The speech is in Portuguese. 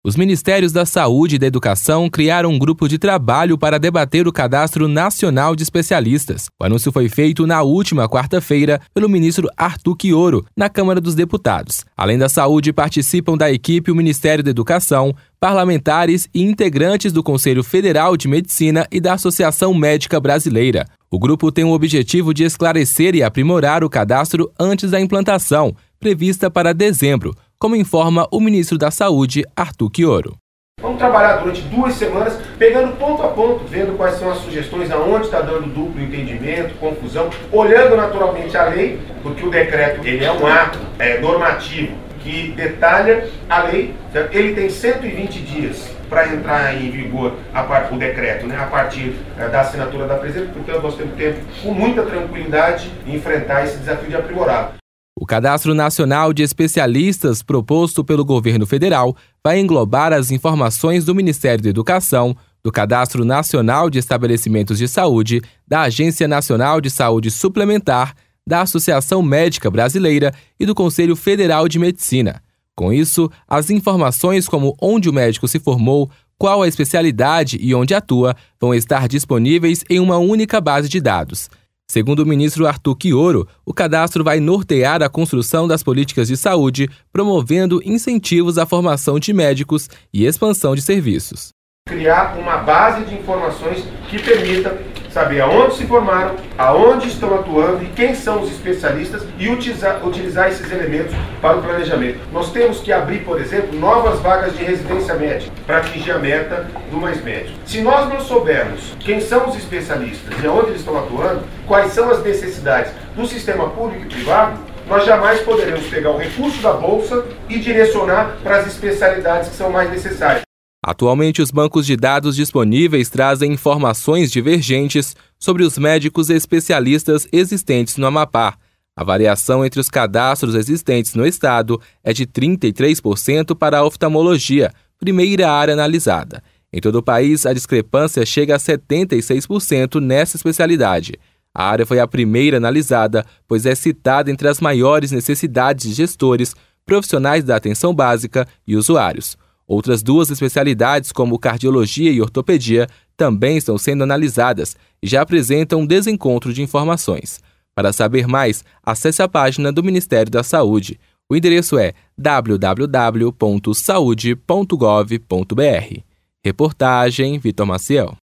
Os Ministérios da Saúde e da Educação criaram um grupo de trabalho para debater o Cadastro Nacional de Especialistas. O anúncio foi feito na última quarta-feira pelo ministro Arthur Quioro, na Câmara dos Deputados. Além da saúde, participam da equipe o Ministério da Educação, parlamentares e integrantes do Conselho Federal de Medicina e da Associação Médica Brasileira. O grupo tem o objetivo de esclarecer e aprimorar o cadastro antes da implantação, prevista para dezembro, como informa o ministro da Saúde, Arthur Quioro. Vamos trabalhar durante 2 semanas, pegando ponto a ponto, vendo quais são as sugestões, aonde está dando duplo entendimento, confusão, olhando naturalmente a lei, porque o decreto ele é um ato normativo que detalha a lei, ele tem 120 dias para entrar em vigor o decreto, a partir da assinatura da presidente, portanto nós temos tempo com muita tranquilidade de enfrentar esse desafio de aprimorá-lo. O Cadastro Nacional de Especialistas proposto pelo governo federal vai englobar as informações do Ministério da Educação, do Cadastro Nacional de Estabelecimentos de Saúde, da Agência Nacional de Saúde Suplementar, da Associação Médica Brasileira e do Conselho Federal de Medicina. Com isso, as informações como onde o médico se formou, qual a especialidade e onde atua vão estar disponíveis em uma única base de dados. Segundo o ministro Arthur Quioro, o cadastro vai nortear a construção das políticas de saúde, promovendo incentivos à formação de médicos e expansão de serviços. Criar uma base de informações que permita saber aonde se formaram, aonde estão atuando e quem são os especialistas e utilizar esses elementos para o planejamento. Nós temos que abrir, por exemplo, novas vagas de residência médica para atingir a meta do Mais Médico. Se nós não soubermos quem são os especialistas e aonde eles estão atuando, quais são as necessidades do sistema público e privado, nós jamais poderemos pegar o recurso da Bolsa e direcionar para as especialidades que são mais necessárias. Atualmente, os bancos de dados disponíveis trazem informações divergentes sobre os médicos especialistas existentes no Amapá. A variação entre os cadastros existentes no estado é de 33% para a oftalmologia, primeira área analisada. Em todo o país, a discrepância chega a 76% nessa especialidade. A área foi a primeira analisada, pois é citada entre as maiores necessidades de gestores, profissionais da atenção básica e usuários. Outras 2 especialidades, como cardiologia e ortopedia, também estão sendo analisadas e já apresentam um desencontro de informações. Para saber mais, acesse a página do Ministério da Saúde. O endereço é www.saude.gov.br. Reportagem Vitor Maciel.